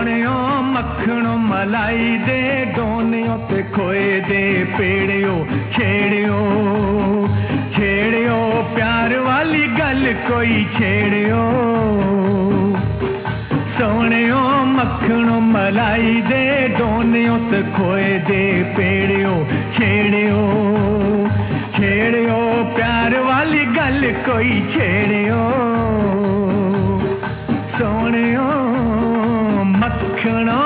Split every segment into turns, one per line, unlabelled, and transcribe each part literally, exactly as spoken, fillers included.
सोनियो मक्खनो मलाई दे डोनियो ते खोए दे पेड़ियो छेड़ियो छेड़ियो प्यार वाली गल कोई छेड़ियो सोनियो मक्खनो मलाई दे डोनियो ते खोए दे पेड़ियो छेड़ियो छेड़ियो प्यार वाली गल कोई छेड़ियो सोनियो मक्खनो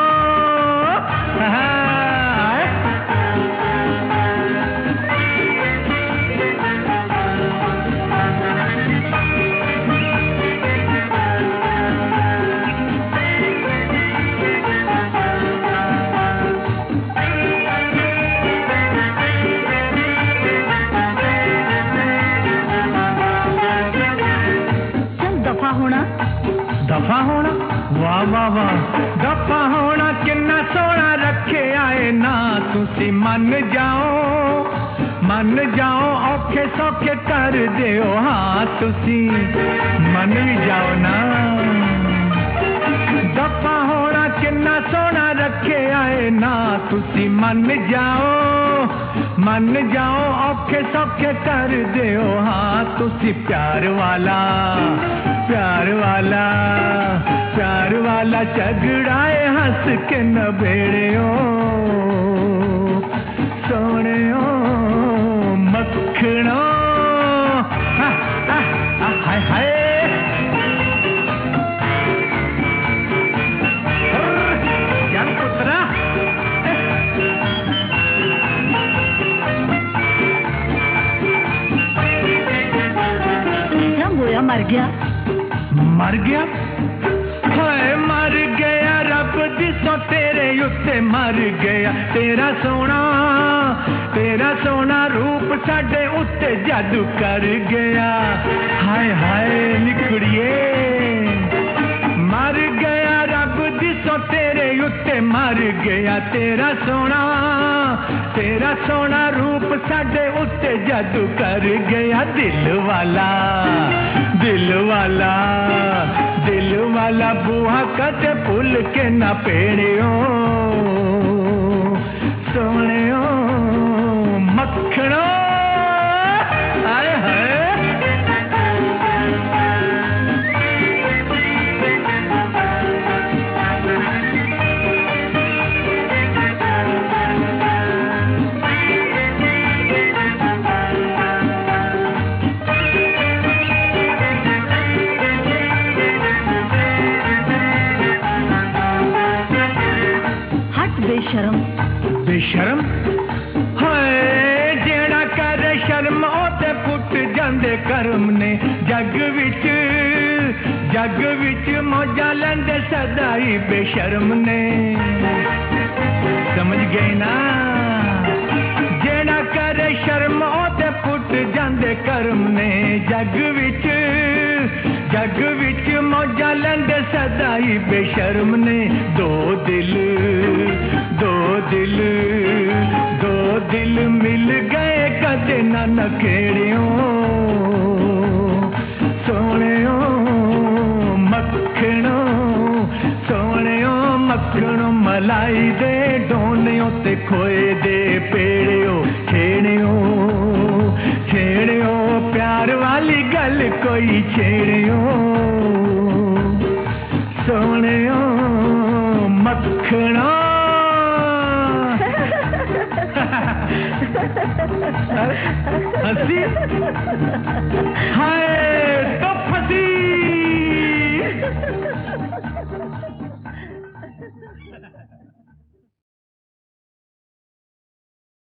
दफा होना वाह वाह वाह दफा होना किन्ना सोना रखे आए ना तुसी मन जाओ मन जाओ औखे सौखे कर दियो हाँ तुसी मन भी जाओ ना दफा होना किन्ना सोना रखे आए ना तुसी मन जाओ मन जाओ औखे सौखे कर दियो हाँ तुसी प्यार वाला प्यार वाला प्यार वाला झगड़ाए हंस के नबेड़ियो सोनियो मक्खनो हाय हाय यार पुत्रा
क्या गोया मर गया
मर गया हाय मर गया रब दिसो तेरे उत्ते मर गया तेरा सोना तेरा सोना रूप साडे उत्ते जादू कर गया हाय हाय निकड़िए मर गया रब दिसो तेरे उत्ते मर गया तेरा सोना तेरा सोना रूप साडे उत्ते जादू कर गया दिल वाला दिल वाला दिल वाला बुआ कदे भूल के ना पेड़ियो सोनियो मक्खनो हाय हाय
बेशरम
बेशरम हाय जेड़ा कर शर्म ओते फुट जांदे कर्म ने जग विच जग विच मौजा लेंदे सदाई बेशरम ने समझ गए ना जेड़ा कर शर्म ओते फुट जांदे कर्म ने जग विच जग विच मौजा लेंदे सदाई बेशर्म ने दो दिल दो दिल दो दिल मिल गए कदे ना नखेड़ियो सोनियो मक्खनो सोनियो मक्खनो मलाई दे डोनियो ते खोए दे पेड़ियो छेड़ियो छेड़ियो प्यार वाली गल कोई छेड़ियो सोनियो मक्खनो हंसी हाय